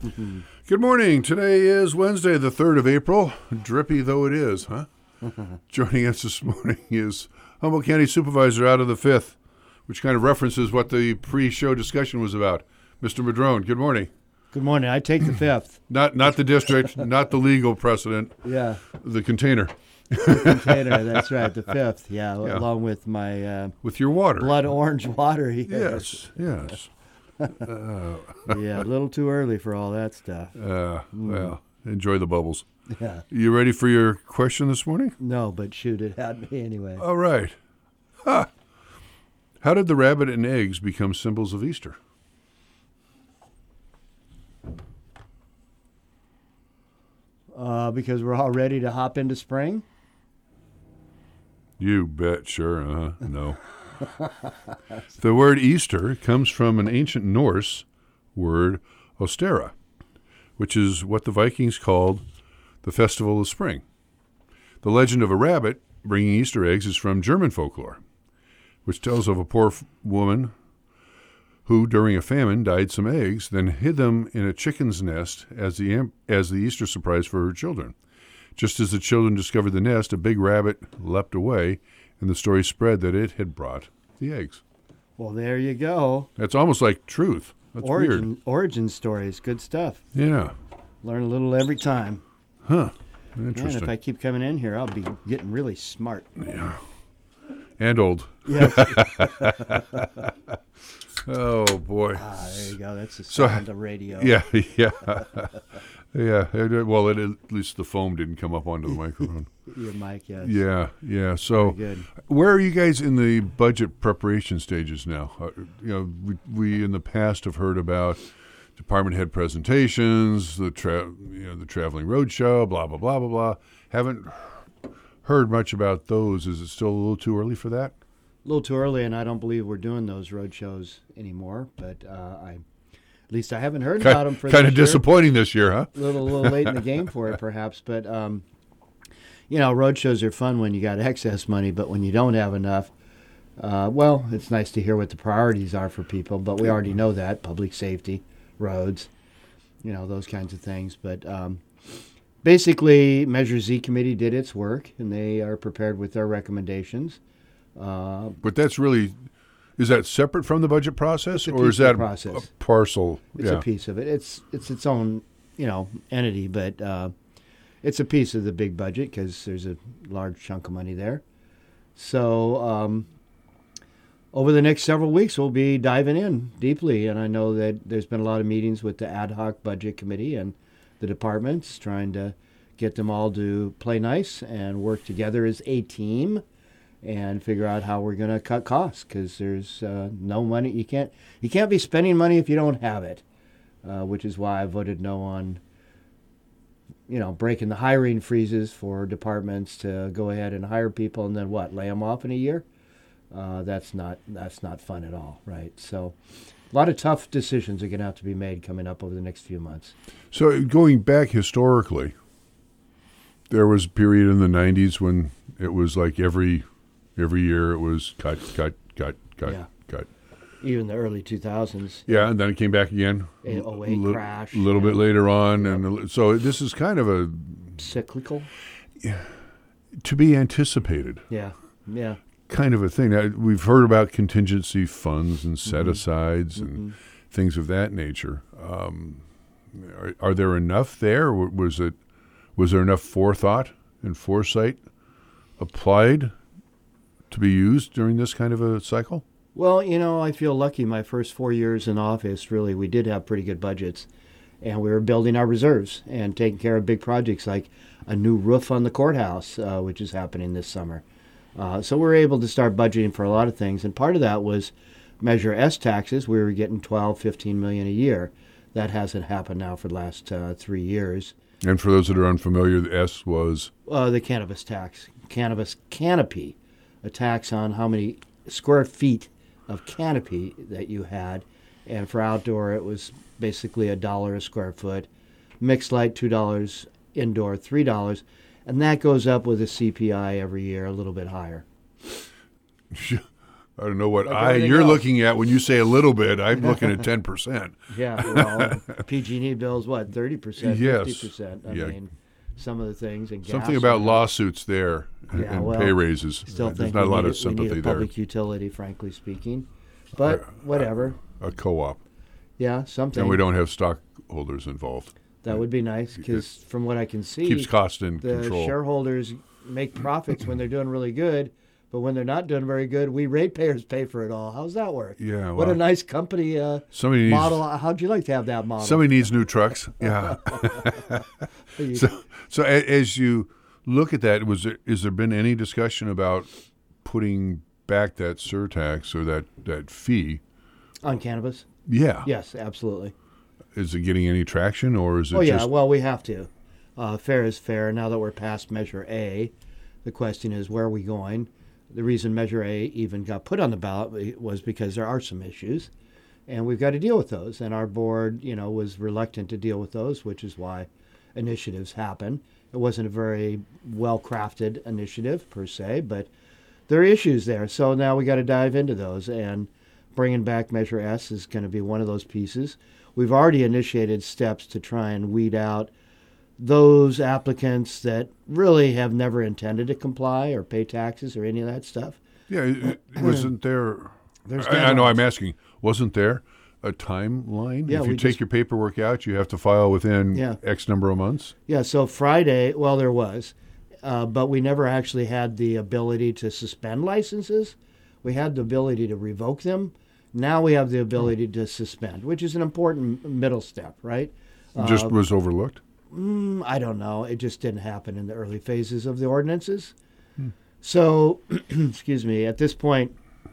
Good morning. Today is Wednesday, the 3rd of April. Drippy though it is, huh? Joining us this morning is Humboldt County Supervisor out of the 5th, which kind of references what the pre-show discussion was about. Mr. Madrone, good morning. Good morning. I take the 5th. Not the district, not the legal precedent. Yeah. The container. The container, that's right, the 5th. Yeah, along with my with your water. Blood orange water here. Yes. Yeah, a little too early for all that stuff. Well, enjoy the bubbles. Yeah. You ready for your question this morning? No, but shoot it at me anyway. All right. How did the rabbit and eggs become symbols of Easter? Because we're all ready to hop into spring? You bet, sure. No. The word Easter comes from an ancient Norse word, ostera, which is what the Vikings called the festival of spring. The legend of a rabbit bringing Easter eggs is from German folklore, which tells of a poor woman who, during a famine, dyed some eggs, then hid them in a chicken's nest as the Easter surprise for her children. Just as the children discovered the nest, a big rabbit leapt away, and the story spread that it had brought the eggs. Well, there you go. That's almost like truth. That's weird. Origin stories, good stuff. Yeah. Learn a little every time. Huh. Man, Interesting. if I keep coming in here, I'll be getting really smart. Yeah. And old. Yes. Oh, boy. There you go. That's the sound of radio. Yeah. Yeah. Well, at least the foam didn't come up onto the microphone. Your mic, yes. Yeah. So, Very good. where are you guys in the budget preparation stages now? We in the past have heard about department head presentations, the traveling roadshow, blah blah blah blah blah. Haven't heard much about those. Is it still a little too early for that? A little too early, and I don't believe we're doing those road shows anymore. But at least I haven't heard about them for kind of this year. Disappointing this year, huh? A little late in the game for it, perhaps. But road shows are fun when you got excess money, but when you don't have enough, it's nice to hear what the priorities are for people. But we already know that: public safety, roads, those kinds of things. But basically, Measure Z committee did its work, and they are prepared with their recommendations. But that's really, is that separate from the budget process, or is that a parcel? It's a piece of it. It's its own, entity, but it's a piece of the big budget because there's a large chunk of money there. So over the next several weeks, we'll be diving in deeply, and I know that there's been a lot of meetings with the ad hoc budget committee and the departments trying to get them all to play nice and work together as a team and figure out how we're going to cut costs, because there's no money. You can't be spending money if you don't have it, which is why I voted no on breaking the hiring freezes for departments to go ahead and hire people and then lay them off in a year. That's not fun at all, right? So a lot of tough decisions are going to have to be made coming up over the next few months. So going back historically, there was a period in the 90s when it was like every year it was cut. Even the early 2000s. Yeah, and then it came back again. 08 crash. A little bit later on. Yep. And so this is kind of a... cyclical? Yeah, to be anticipated. Yeah. Kind of a thing. We've heard about contingency funds and set-asides and things of that nature. Are there enough there? Was there enough forethought and foresight applied to be used during this kind of a cycle? Well, I feel lucky. My first 4 years in office, really, we did have pretty good budgets, and we were building our reserves and taking care of big projects like a new roof on the courthouse, which is happening this summer. So we were able to start budgeting for a lot of things, and part of that was Measure S taxes. We were getting $12-15 million a year. That hasn't happened now for the last 3 years. And for those that are unfamiliar, the S was? The cannabis tax. Cannabis canopy, a tax on how many square feet of canopy that you had. And for outdoor, it was basically $1 a square foot. Mixed light, $2. Indoor, $3. And that goes up with the CPI every year, a little bit higher. I don't know what Like everything you're else. looking at when you say a little bit. I'm looking at 10%. Yeah, well, PG&E bills, what, 30%, Yes. 50%? I Yeah. mean, some of the things. And Something gas about and lawsuits there Yeah, and well, pay raises. Still There's think not a we lot need of we sympathy need a there. public utility, frankly speaking. But whatever. A co-op. Yeah, something. And we don't have stockholders involved. That would be nice because from what I can see, Keeps cost in the control. shareholders make profits when they're doing really good. But when they're not doing very good, we ratepayers pay for it all. How's that work? Yeah, What a well, nice company somebody needs model. How'd you like to have that model? somebody needs new trucks. Yeah. So as you look at that, is there been any discussion about putting back that surtax or that fee? On cannabis? Yeah. Yes, absolutely. Is it getting any traction, or is it Oh, yeah, just well, we have to. Fair is fair. Now that we're past Measure A, the question is, where are we going? The reason Measure A even got put on the ballot was because there are some issues, and we've got to deal with those. And our board, was reluctant to deal with those, which is why initiatives happen. It wasn't a very well-crafted initiative, per se, but there are issues there. So now we got to dive into those, and bringing back Measure S is going to be one of those pieces. We've already initiated steps to try and weed out those applicants that really have never intended to comply or pay taxes or any of that stuff. Yeah, wasn't there? There's I know. deadlines. I'm asking. Wasn't there a timeline? Yeah, if you we take just- your paperwork out, you have to file within Yeah. X number of months. Yeah, so Friday, well, there was, but we never actually had the ability to suspend licenses. We had the ability to revoke them. Now we have the ability to suspend, which is an important middle step, right? Just was overlooked. I don't know. It just didn't happen in the early phases of the ordinances. So, excuse me, at this point,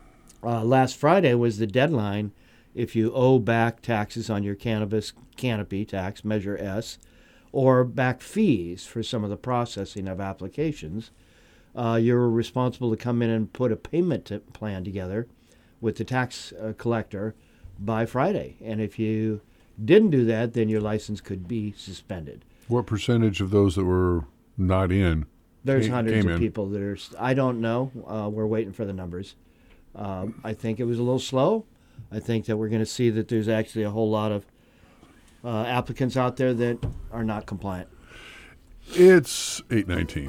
last Friday was the deadline. If you owe back taxes on your cannabis canopy tax, Measure S, or back fees for some of the processing of applications, you're responsible to come in and put a payment plan together with the tax collector by Friday. And if you didn't do that, then your license could be suspended. What percentage of those that were not in? There's came hundreds of in? people that are, I don't know. We're waiting for the numbers. I think it was a little slow. I think that we're going to see that there's actually a whole lot of applicants out there that are not compliant. It's 8:19.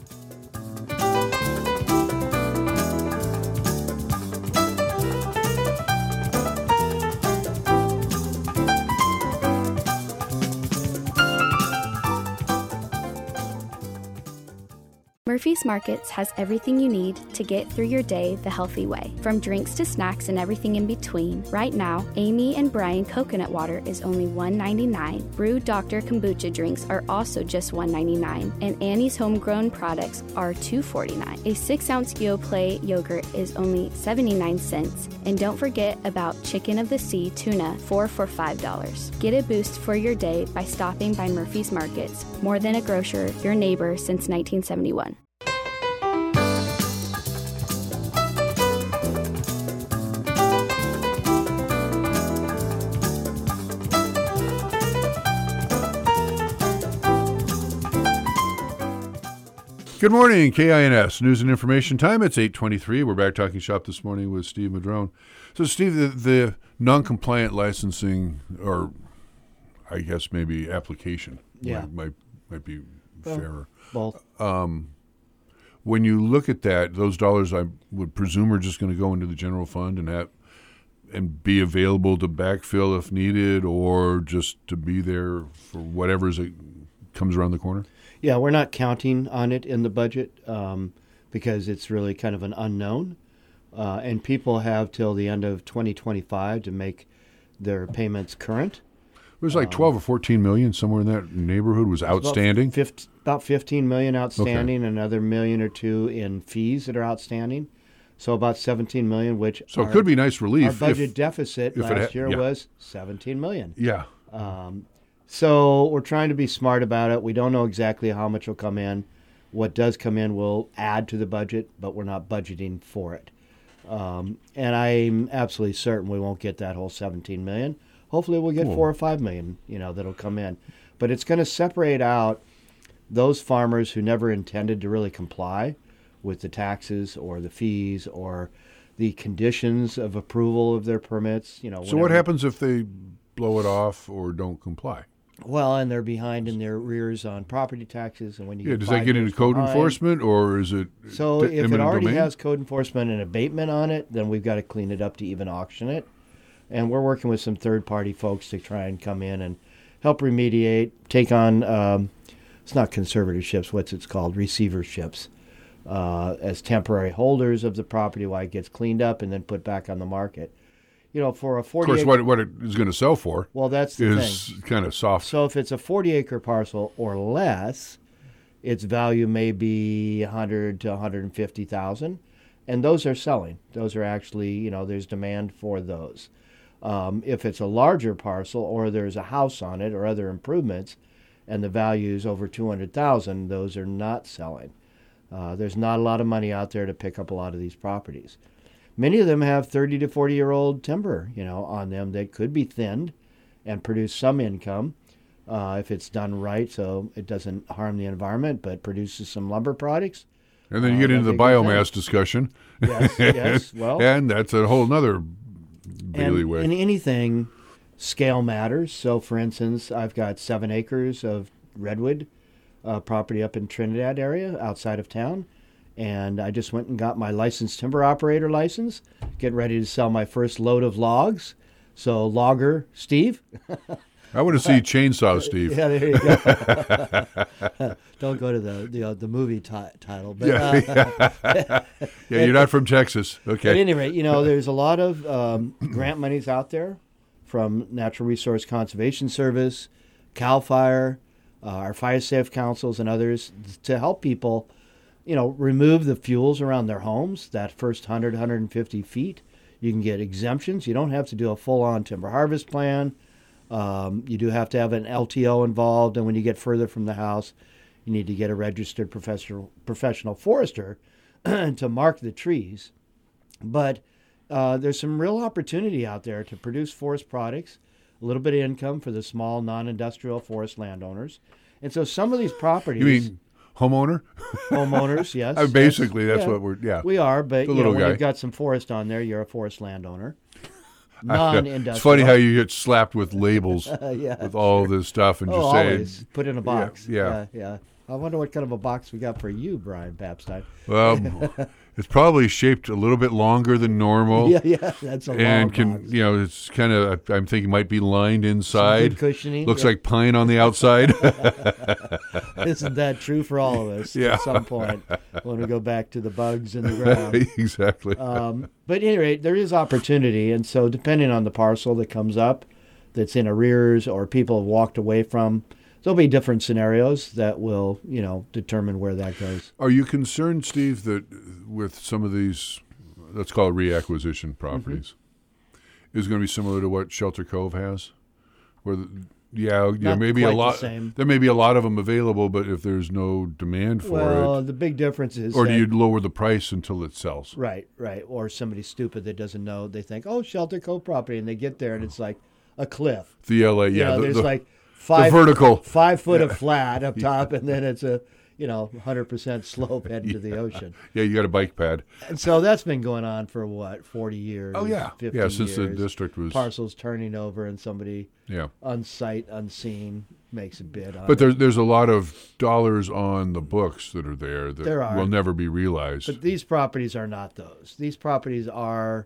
Murphy's Markets has everything you need to get through your day the healthy way. From drinks to snacks and everything in between, right now, Amy and Brian coconut water is only $1.99. Brew Dr. Kombucha drinks are also just $1.99. And Annie's homegrown products are $2.49. A 6-ounce Yoplait yogurt is only 79 cents. And don't forget about Chicken of the Sea tuna, 4 for $5. Get a boost for your day by stopping by Murphy's Markets. More than a grocer, your neighbor since 1971. Good morning, KINS News and Information Time. It's 8:23. We're back talking shop this morning with Steve Madrone. So, Steve, the non-compliant licensing, or I guess maybe application, Yeah. might be fairer. Both. When you look at that, those dollars I would presume are just going to go into the general fund and be available to backfill if needed, or just to be there for whatever comes around the corner. Yeah, we're not counting on it in the budget because it's really kind of an unknown. And people have till the end of 2025 to make their payments current. It was like 12 or 14 million, somewhere in that neighborhood, was outstanding. About 15 million outstanding, another million or two in fees that are outstanding. So about 17 million, which So it could be nice relief. our budget deficit if it last year yeah. was 17 million. Yeah. So we're trying to be smart about it. We don't know exactly how much will come in. What does come in will add to the budget, but we're not budgeting for it. And I'm absolutely certain we won't get that whole 17 million. Hopefully we'll get 4 or 5 million, that'll come in. But it's going to separate out those farmers who never intended to really comply with the taxes or the fees or the conditions of approval of their permits. So what whatever. happens if they blow it off or don't comply? Well, and they're behind in their arrears on property taxes, and when you Yeah, get does 5 that get into years code behind- enforcement, or is it So if it eminent already domain? has code enforcement and abatement on it, then we've got to clean it up to even auction it. And we're working with some third-party folks to try and come in and help remediate, take on, it's not conservatorships, what's it's called, receiverships, as temporary holders of the property while it gets cleaned up and then put back on the market. For a Of 40 course, acre, what it is going to sell for well, that's the thing. is kind of soft. So if it's a 40-acre parcel or less, its value may be 100 to 150,000, and those are selling. Those are actually, there's demand for those. If it's a larger parcel or there's a house on it or other improvements, and the value is over 200,000, those are not selling. There's not a lot of money out there to pick up a lot of these properties. Many of them have 30 to 40-year-old timber, on them that could be thinned and produce some income if it's done right, so it doesn't harm the environment, but produces some lumber products. And then you get into the that'd be a good biomass discussion. Yes. Well, and that's a whole nother and bailiwick. in anything, scale matters. So, for instance, I've got 7 acres of redwood property up in Trinidad area outside of town. And I just went and got my licensed timber operator license, getting ready to sell my first load of logs. So, logger Steve. I want to see Chainsaw Steve. Yeah, there you go. Don't go to the movie title. But, Yeah, you're not from Texas. At Okay. any rate, there's a lot of grant monies out there from Natural Resource Conservation Service, CAL FIRE, our fire safe councils, and others to help people remove the fuels around their homes, that first 100, 150 feet. You can get exemptions. You don't have to do a full-on timber harvest plan. You do have to have an LTO involved, and when you get further from the house, you need to get a registered professional forester to mark the trees. But there's some real opportunity out there to produce forest products, a little bit of income for the small non-industrial forest landowners. And so some of these properties... You mean homeowner? Homeowners, yes. Basically, that's yeah, what we're, yeah. We are, but The little when guy. you've got some forest on there, you're a forest landowner. Non-industrial. It's funny how you get slapped with labels Yeah. with all this stuff and just say, always. Put in a box. yeah. Yeah. I wonder what kind of a box we got for you, Brian Papstein. well, it's probably shaped a little bit longer than normal. Yeah, that's a long And can box. it's kind of, I'm thinking might be lined Some inside. good cushioning. Looks Yeah. like pine on the outside. Isn't that true for all of us Yeah. at some point when we go back to the bugs in the ground? Exactly. But at any rate, there is opportunity, and so depending on the parcel that comes up that's in arrears or people have walked away from, there'll be different scenarios that will, determine where that goes. Are you concerned, Steve, that with some of these, let's call it reacquisition properties, is going to be similar to what Shelter Cove has? Where, Not maybe a quite the lot. same. There may be a lot of them available, but if there's no demand for Well, it, the big difference is or do that- you lower the price until it sells? Right. Or somebody stupid that doesn't know, they think, oh, Shelter Cove property, and they get there and it's like a cliff. The LA, yeah, There's the, like 5 vertical. 5 foot of flat up top, and then it's a 100% slope heading to the ocean. Yeah, you got a bike pad. And so that's been going on for 40 years? Oh yeah, 50 yeah. Since the years. district was, Parcels turning over, and somebody yeah. unsight, unseen makes a bid on But it. there's a lot of dollars on the books that are there that There are. will never be realized. But these properties are not those. These properties are,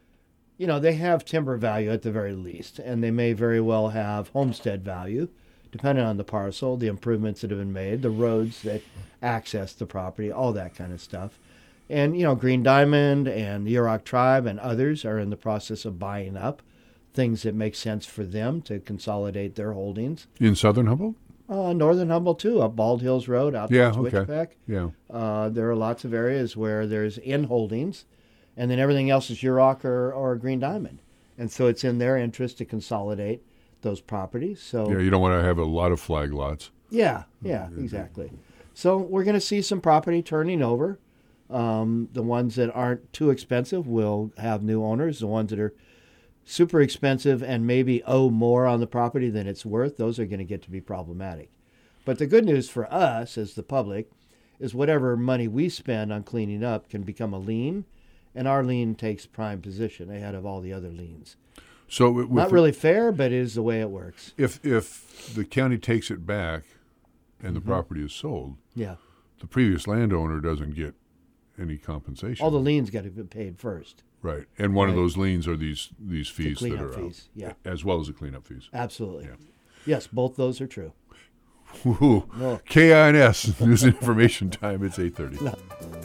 they have timber value at the very least, and they may very well have homestead value, depending on the parcel, the improvements that have been made, the roads that access the property, all that kind of stuff. And, Green Diamond and the Yurok Tribe and others are in the process of buying up things that make sense for them to consolidate their holdings. In Southern Humboldt? Northern Humboldt, too, up Bald Hills Road, out Yeah, towards okay. Wichita. Yeah. There are lots of areas where there's in holdings, and then everything else is Yurok or Green Diamond. And so it's in their interest to consolidate those properties. So Yeah, you don't want to have a lot of flag lots. yeah, exactly. So we're going to see some property turning over. The ones that aren't too expensive will have new owners. The ones that are super expensive and maybe owe more on the property than it's worth, those are going to get to be problematic. But the good news for us as the public is whatever money we spend on cleaning up can become a lien and our lien takes prime position ahead of all the other liens. So Not really fair, but it is the way it works. If the county takes it back and the property is sold, Yeah. the previous landowner doesn't get any compensation. All the liens got to be paid first. Right. And one of Right. those liens are these fees that cleanup are fees, out, yeah. as well as the cleanup fees. Absolutely. Yeah. Yes, both those are true. Woo-hoo. No. KINS, News and Information Time. It's 8:30. No.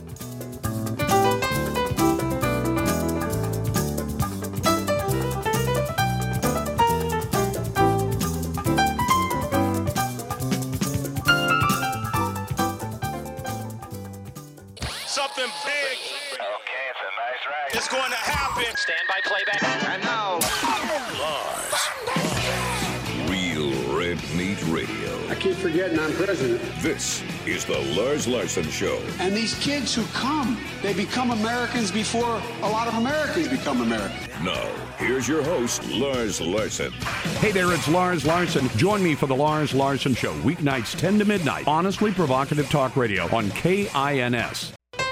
Something big Okay, it's a nice ride. is going to happen. Stand by playback. And now, Real Red Meat Radio. I keep forgetting I'm president. This is the Lars Larson Show. And these kids who come, they become Americans before a lot of Americans become Americans. Now, here's your host, Lars Larson. Hey there, it's Lars Larson. Join me for the Lars Larson Show, weeknights 10 to midnight. Honestly provocative talk radio on KINS.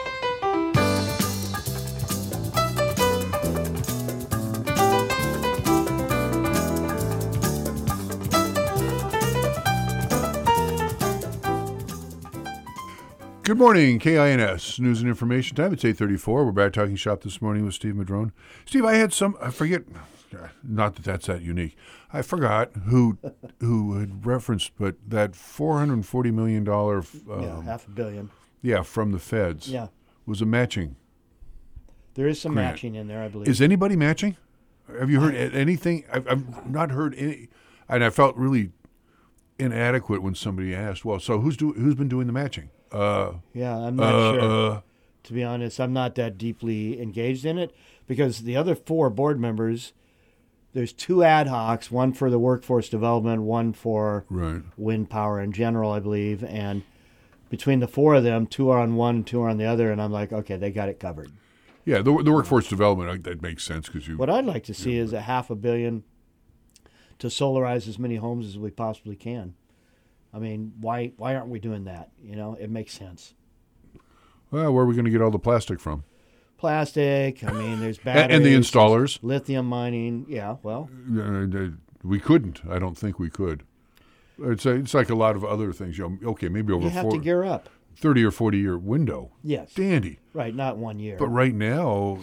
Good morning, KINS, News and Information Time. It's 8:34. We're back talking shop this morning with Steve Madrone. Steve, I forget, not that that's that unique. I forgot who had referenced, but that $440 million, $500 million. from the feds, Yeah. was a matching. There is some Grant. matching in there, I believe. Is anybody matching? Have you heard anything? I've not heard any, and I felt really inadequate when somebody asked, well, so who's been doing the matching? Yeah, I'm not sure. To be honest, I'm not that deeply engaged in it because the other 4 board members, there's 2 ad hocs, one for the workforce development, one for Right. wind power in general, I believe. And between the 4 of them, 2 are on one and 2 are on the other. And I'm like, okay, they got it covered. Yeah, the workforce development, that makes sense because you. What I'd like to see is $500 million to solarize as many homes as we possibly can. I mean, why aren't we doing that? You know, it makes sense. Well, where are we going to get all the plastic from? Plastic, I mean, there's batteries. And the installers. Lithium mining, yeah, well. We couldn't. I don't think we could. It's like a lot of other things. Okay, maybe over You have to gear up. 30 or 40-year window. Yes. Dandy. Right, not 1 year. But right now,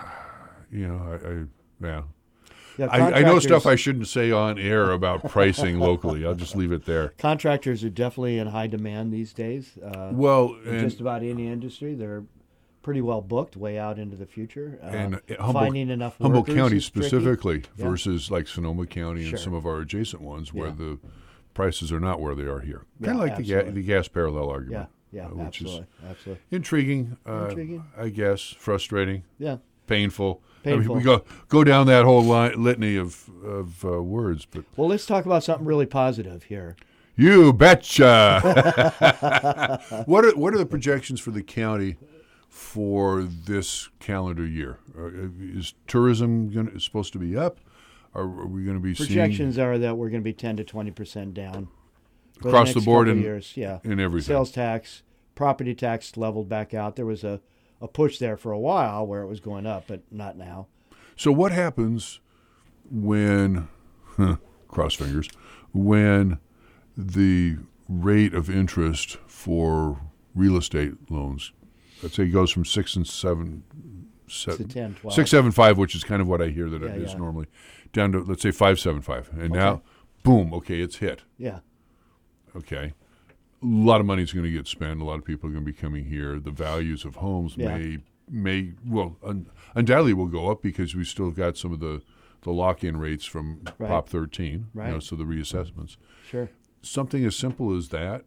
yeah. Yeah, I know stuff I contractors- shouldn't say on air about pricing locally. I'll just leave it there. Contractors are definitely in high demand these days. Well, in just about any industry, they're pretty well booked way out into the future. and finding enough Humboldt workers County is tricky. specifically Yeah. versus like Sonoma County and Sure. some of our adjacent ones where Yeah. the prices are not where they are here. Yeah, Kind of like absolutely. the gas parallel Yeah, argument. yeah, which is absolutely. intriguing, Intriguing. I guess, frustrating, Yeah. painful. Painful. I mean, we go down that whole litany of words, but Well, let's talk about something really positive here. you betcha. What are the projections for the county for this calendar year? Is tourism supposed to be up? Are we going to be Projections are that we're going to be 10 to 20% down for Across next the board couple in- years. Yeah, in everything? Sales tax, property tax leveled back out. There was a push there for a while where it was going up, but not now. So what happens when, cross fingers, when the rate of interest for real estate loans, let's say, goes from 6 and 7, To 10, 12. 6.75, which is kind of what I hear that it Yeah, is yeah. normally, down to let's say 5.75, and now, boom, okay, it's hit. Yeah, Okay, a lot of money is going to get spent. A lot of people are going to be coming here. The values of homes Yeah. may undoubtedly will go up because we still got some of the lock-in rates from Right. Prop 13. Right. So the reassessments. sure. Something as simple as that,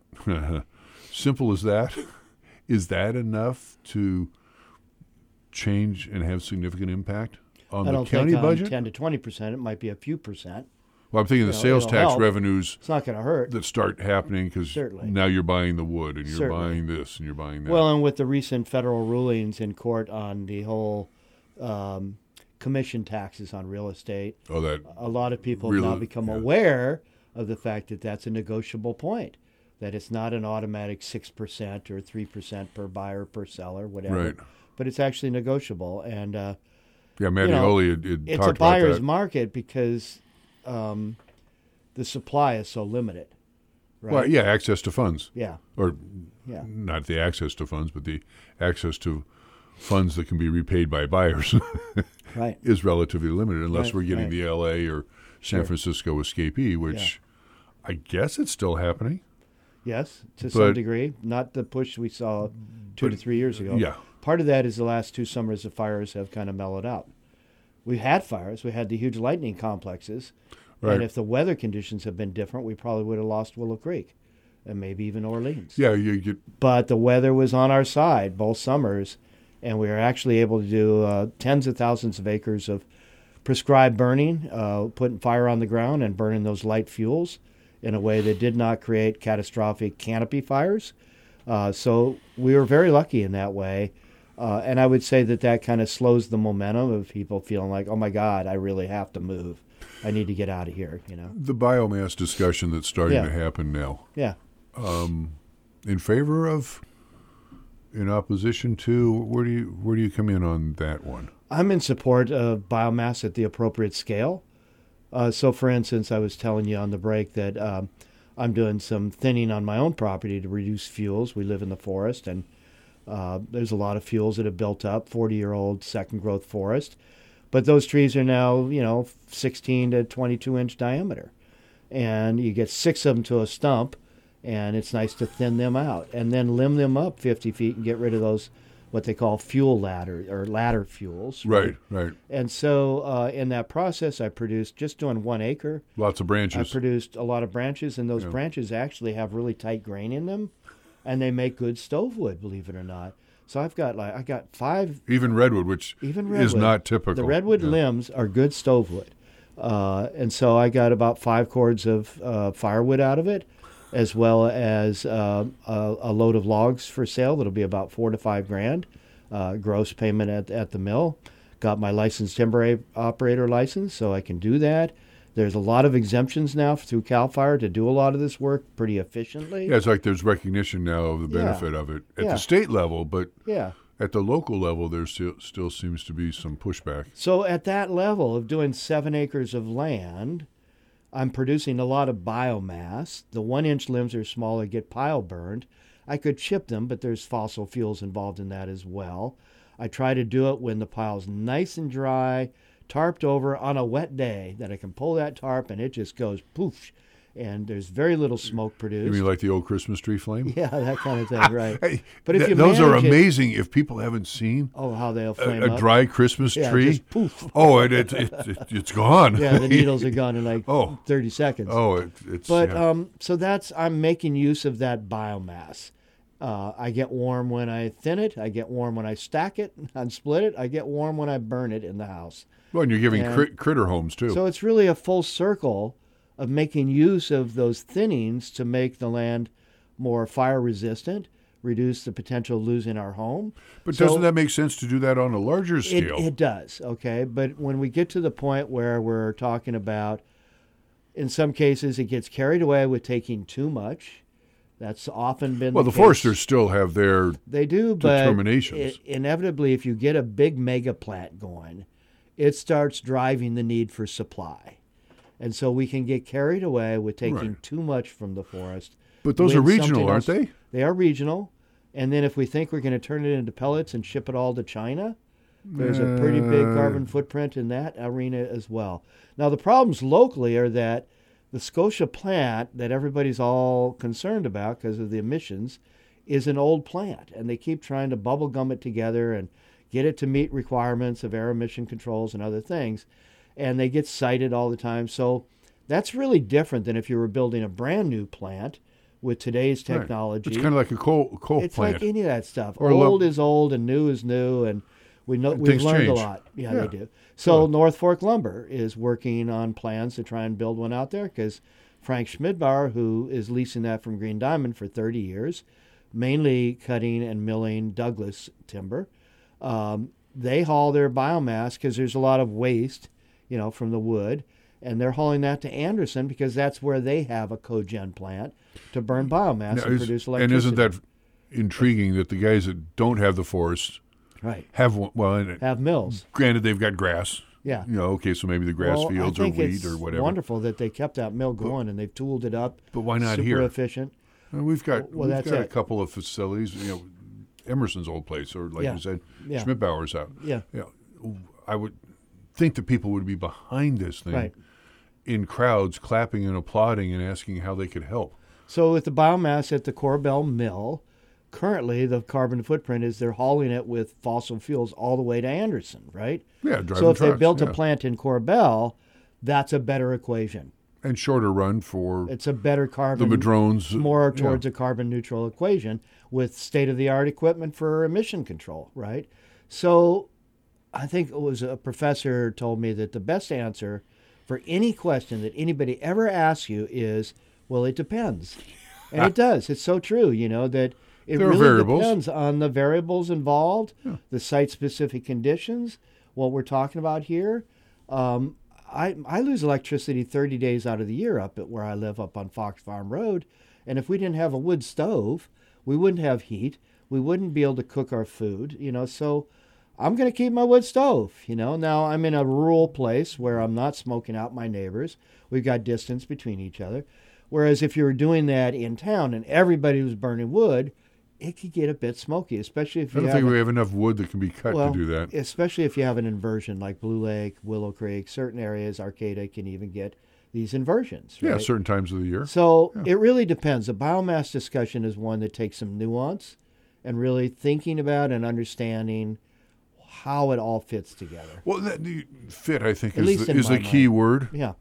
is that enough to change and have significant impact on I the don't county think budget? 10 to 20%. It might be a few percent. Well, I'm thinking the sales it'll tax help. revenues It's not going to hurt. that start happening because Certainly. now you're buying the wood and you're Certainly. buying this and you're buying that. Well, and with the recent federal rulings in court on the whole commission taxes on real estate, oh, that a lot of people have now become aware of the fact that that's a negotiable point, that it's not an automatic 6% or 3% per buyer, per seller, whatever. Right. but it's actually negotiable. And Yeah, Mattioli had it's talked a buyer's about that. market because the supply is so limited. Right? Well, yeah, access to funds. Yeah. Or Yeah. not the access to funds, but the access to funds that can be repaid by buyers Right. is relatively limited unless Right, we're getting right. the L.A. or San Sure. Francisco escapee, which I guess it's still happening. Yes, to some But- degree. Not the push we saw 2 to 3 years ago. Yeah. Part of that is the last 2 summers the fires have kind of mellowed out. We had fires. We had the huge lightning complexes. Right. And if the weather conditions had been different, we probably would have lost Willow Creek and maybe even Orleans. Yeah, you get But the weather was on our side both summers, and we were actually able to do tens of thousands of acres of prescribed burning, putting fire on the ground and burning those light fuels in a way that did not create catastrophic canopy fires. So we were very lucky in that way. And I would say that kind of slows the momentum of people feeling like, oh, my God, I really have to move. I need to get out of here, the biomass discussion that's starting Yeah. to happen now. Yeah. In favor of, in opposition to, where do you come in on that one? I'm in support of biomass at the appropriate scale. So, for instance, I was telling you on the break that I'm doing some thinning on my own property to reduce fuels. We live in the forest, and there's a lot of fuels that have built up, 40-year-old second-growth forest. But those trees are now, 16 to 22-inch diameter. And you get 6 of them to a stump, and it's nice to thin them out. And then limb them up 50 feet and get rid of those, what they call fuel ladder, or ladder fuels. Right. And so in that process, I produced, just doing 1 acre, Lots of I branches. produced a lot of branches, and those branches actually have really tight grain in them, and they make good stove wood, believe it or not. So I got 5, Even redwood, which even is redwood. not typical. The redwood Yeah. limbs are good stove wood. And so I got about 5 cords of firewood out of it, as well as a load of logs for sale. That'll be about $4,000 to $5,000 gross payment at the mill. Got my licensed timber operator license, so I can do that. There's a lot of exemptions now through CAL FIRE to do a lot of this work pretty efficiently. Yeah, it's like there's recognition now of the Yeah. benefit of it at Yeah. the state level, but Yeah. at the local level, there still seems to be some pushback. So at that level of doing 7 acres of land, I'm producing a lot of biomass. The 1-inch limbs are smaller, get pile burned. I could chip them, but there's fossil fuels involved in that as well. I try to do it when the pile's nice and dry, tarped over on a wet day, that I can pull that tarp and it just goes poof, and there's very little smoke produced. You mean like the old Christmas tree flame? Yeah, that kind of thing, right. Hey, But if you those are manage it- amazing. If people haven't seen Oh, how they'll flame a up. dry Christmas Yeah, tree, just poof. oh, it's gone. Yeah, the needles are gone in like Oh. 30 seconds. Oh, it's But yeah. so I'm making use of that biomass. I get warm when I thin it. I get warm when I stack it and split it. I get warm when I burn it in the house. Well, and you're giving and- critter homes too. So it's really a full circle of making use of those thinnings to make the land more fire resistant, reduce the potential of losing our home. But So- doesn't that make sense to do that on a larger scale? It does, okay. But when we get to the point where we're talking about, in some cases, it gets carried away with taking too much. That's often been well, the the case. foresters still have their They do, but determinations. Inevitably, if you get a big mega plant going, it starts driving the need for supply. And so we can get carried away with taking Right. too much from the forest. But those when are regional, something aren't else- they? They are regional. And then if we think we're going to turn it into pellets and ship it all to China, there's a pretty big carbon footprint in that arena as well. Now, the problems locally are that the Scotia plant that everybody's all concerned about because of the emissions is an old plant, and they keep trying to bubble gum it together and get it to meet requirements of air emission controls and other things, and they get cited all the time. So that's really different than if you were building a brand new plant with today's Right. technology. It's kind of like a coal It's plant. like any of that stuff. Or Old is old and new is new, and we've things learned a change. lot. Yeah, Yeah. they do. So North Fork Lumber is working on plans to try and build one out there because Frank Schmidbauer, who is leasing that from Green Diamond for 30 years, mainly cutting and milling Douglas timber, they haul their biomass because there's a lot of waste, from the wood, and they're hauling that to Anderson because that's where they have a cogen plant to burn biomass Now, and produce electricity. and isn't that intriguing that the guys that don't have the forest Right. have one. Well, and Have mills. granted, they've got grass. Yeah. Okay, so maybe the grass Well, fields I or think wheat it's or whatever. wonderful that they kept that mill going and they've tooled it up. But why not super here? efficient. And we've got that's a it. couple of facilities. Emerson's old place, or like Yeah. you said, Yeah. Schmidt-Bauer's out. Yeah. I would think that people would be behind this thing Right. in crowds, clapping and applauding and asking how they could help. So with the biomass at the Corbell mill, currently the carbon footprint is they're hauling it with fossil fuels all the way to Anderson, right? Yeah, driving So if they trucks, built a yeah. plant in Corbell, that's a better equation. And shorter run for It's a better carbon. the Madrones. More towards a carbon neutral equation with state-of-the-art equipment for emission control, right? So I think it was a professor told me that the best answer for any question that anybody ever asks you is, well, it depends. And it does. It's so true, that it There are really variables. depends on the variables involved, the site-specific conditions, what we're talking about here. I lose electricity 30 days out of the year up at where I live up on Fox Farm Road. And if we didn't have a wood stove, we wouldn't have heat. We wouldn't be able to cook our food, so I'm going to keep my wood stove, Now I'm in a rural place where I'm not smoking out my neighbors. We've got distance between each other. Whereas if you were doing that in town and everybody was burning wood, it could get a bit smoky, especially if I you don't think we have enough wood that can be cut to do that. Especially if you have an inversion like Blue Lake, Willow Creek, certain areas, Arcata can even get these inversions. Right? Yeah, certain times of the year. So it really depends. The biomass discussion is one that takes some nuance and really thinking about and understanding how it all fits together. Well, the fit, I think, At least in is the my key mind. word. Yeah.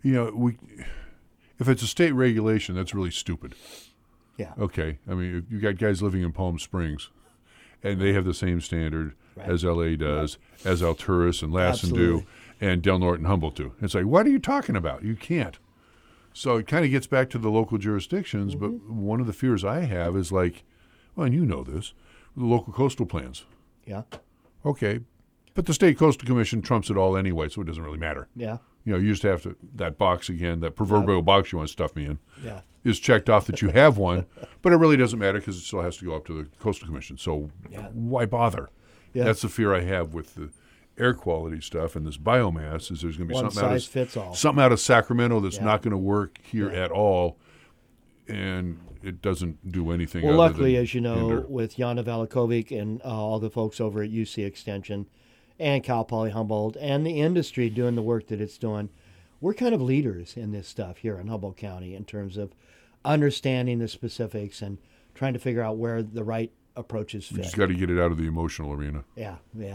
If it's a state regulation, that's really stupid. Yeah. Okay. I mean, you got guys living in Palm Springs, and they have the same standard as L.A. does, as Alturas and Lassen do, and Del Norte and Humboldt do. It's like, what are you talking about? You can't. So it kind of gets back to the local jurisdictions, but one of the fears I have is like, well, and you know this, the local coastal plans. Yeah. Okay. But the State Coastal Commission trumps it all anyway, so it doesn't really matter. Yeah. You used to have to, that box again, that proverbial box you want to stuff me in, Yeah. is checked off that you have one, but it really doesn't matter because it still has to go up to the Coastal Commission. So why bother? Yeah. That's the fear I have with the air quality stuff and this biomass is there's going to be One something size fits all. something out of Sacramento that's Yeah. not going to work here at all, and it doesn't do anything. Well, other luckily, than as you know, hinder. with Jana Velikovic and all the folks over at UC Extension and Cal Poly Humboldt and the industry doing the work that it's doing, we're kind of leaders in this stuff here in Humboldt County in terms of understanding the specifics and trying to figure out where the right approaches We fit. just got to get it out of the emotional arena. Yeah.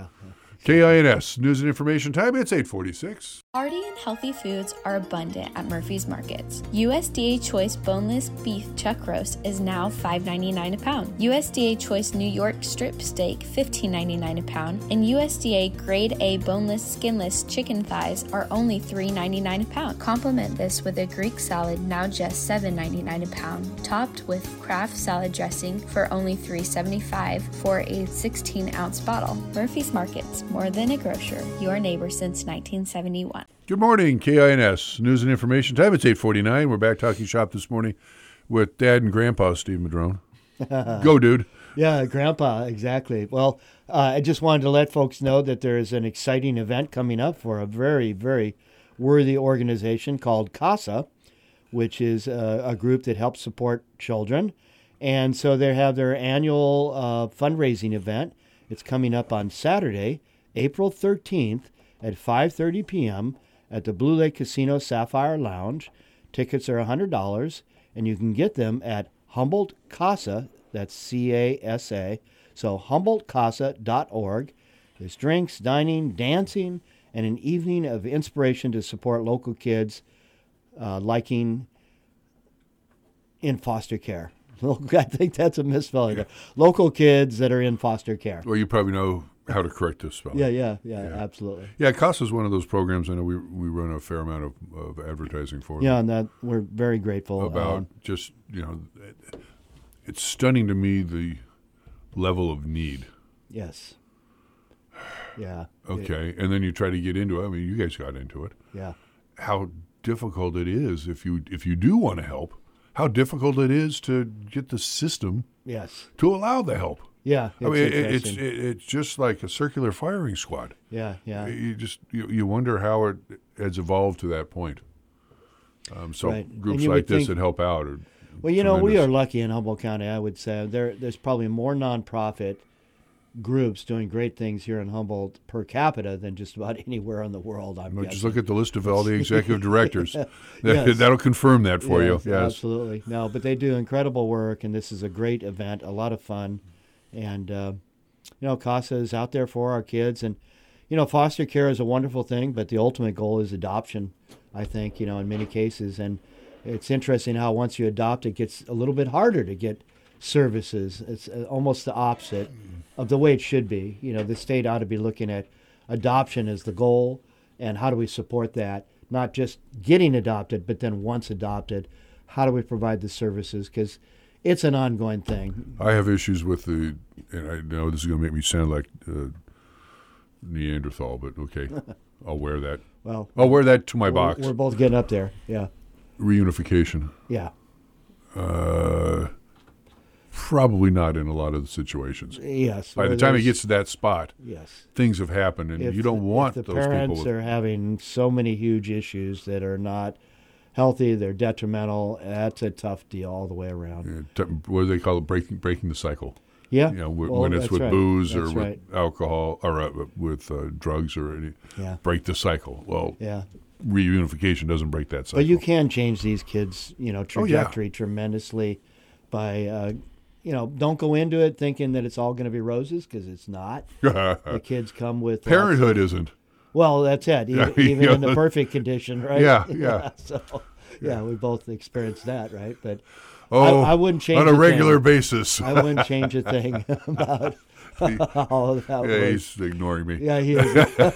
KINS, News and Information Time, it's 8:46. Hearty and healthy foods are abundant at Murphy's Markets. USDA Choice Boneless Beef Chuck Roast is now $5.99 a pound. USDA Choice New York Strip Steak $15.99 a pound. And USDA Grade A Boneless Skinless Chicken Thighs are only $3.99 a pound. Complement this with a Greek salad now just $7.99 a pound, topped with Kraft salad dressing for only $3.75 for a 16-ounce bottle. Murphy's Markets, more than a grocer, your neighbor since 1971. Good morning, KINS, News and Information Time. It's 8:49. We're back talking shop this morning with Dad and Grandpa Steve Madrone. Go, dude. Yeah, Grandpa, exactly. Well, I just wanted to let folks know that there is an exciting event coming up for a very, very worthy organization called CASA, which is a group that helps support children. And so they have their annual fundraising event. It's coming up on Saturday, April 13th at 5:30 p.m. at the Blue Lake Casino Sapphire Lounge. Tickets are $100, and you can get them at Humboldt CASA, that's C-A-S-A, so HumboldtCASA.org. There's drinks, dining, dancing, and an evening of inspiration to support local kids liking in foster care. I think that's a misspelling. Local kids that are in foster care. Well, you probably know how to correct this spelling. Yeah, absolutely. Yeah, CASA is one of those programs I know we run a fair amount of advertising for. Yeah, and that we're very grateful. About just, it's stunning to me the level of need. Yes. Yeah. Okay, and then you try to get into it. I mean, you guys got into it. Yeah. How difficult it is if you do want to help. How difficult it is to get the system Yes. to allow the help. Yeah, I mean, interesting. it's just like a circular firing squad. Yeah. You wonder how it has evolved to that point. So Right. groups And you like would this think- that help out are Well, we are tremendous. lucky in Humboldt County, I would say. There's probably more nonprofit groups doing great things here in Humboldt per capita than just about anywhere in the world, I'm Well, guessing. just look at the list of all the executive directors. Yes. That'll confirm that for Yes, you. Yes. absolutely. No, but they do incredible work, and this is a great event, a lot of fun. And, CASA is out there for our kids. And, foster care is a wonderful thing, but the ultimate goal is adoption, I think, in many cases. And it's interesting how once you adopt, it gets a little bit harder to get services. It's almost the opposite of the way it should be. The state ought to be looking at adoption as the goal, and how do we support that? Not just getting adopted, but then once adopted, how do we provide the services? Because it's an ongoing thing. I have issues with and I know this is going to make me sound like Neanderthal, but okay, I'll wear that. Well, I'll wear that to my box. We're both getting up there. Yeah. Reunification. Yeah. Probably not in a lot of the situations. Yes. By the time it gets to that spot, yes, things have happened, and you don't want if the those parents people. are having so many huge issues that are not healthy, they're detrimental. That's a tough deal all the way around. What do they call it? Breaking the cycle. Yeah. When it's that's with right. booze That's or right. with alcohol or with drugs or any. Yeah. Break the cycle. Well, Yeah. reunification doesn't break that cycle. But you can change these kids, trajectory tremendously by, don't go into it thinking that it's all going to be roses, because it's not. The kids come with Parenthood isn't. Well, that's it. Even in the perfect condition, right? Yeah. So, we both experienced that, right? But Oh, I wouldn't change on a thing. regular basis. I wouldn't change a thing about all of that. Yeah, works. he's ignoring me. Yeah, he is.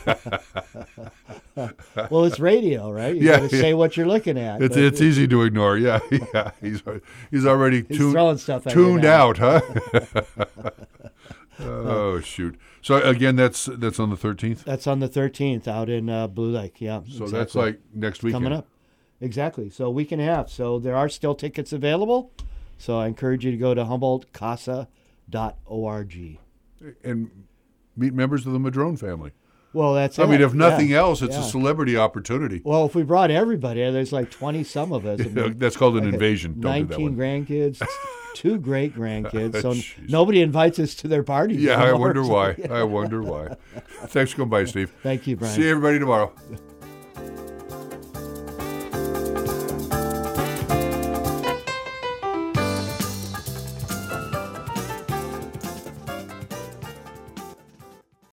Well, it's radio, right? You got to say what you're looking at. It's but it's easy to ignore. Yeah. He's already he's throwing stuff at you tuned now. out, huh? Oh shoot! So again, that's on the 13th. That's on the 13th out in Blue Lake. Yeah. So that's like next weekend. Coming up. Exactly. So a week and a half. So there are still tickets available. So I encourage you to go to HumboldtCasa.org. And meet members of the Madrone family. Well, that's I it. mean, if nothing Yeah. else, it's Yeah. a celebrity opportunity. Well, if we brought everybody, there's like 20 some of us. I mean, That's called an invasion. Don't do that 19 one. grandkids, 2 great grandkids. So Jeez. nobody invites us to their parties. Yeah, I anymore. wonder why. I wonder why. Thanks for coming by, Steve. Thank you, Brian. See everybody tomorrow.